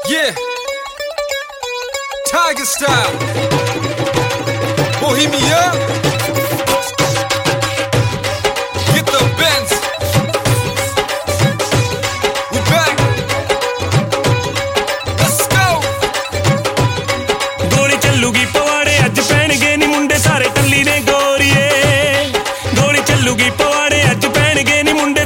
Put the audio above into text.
Yeah, Tiger style. Bohemia. Get the Benz. We back. Let's go. गोली चलूगी पवाड़े अज pan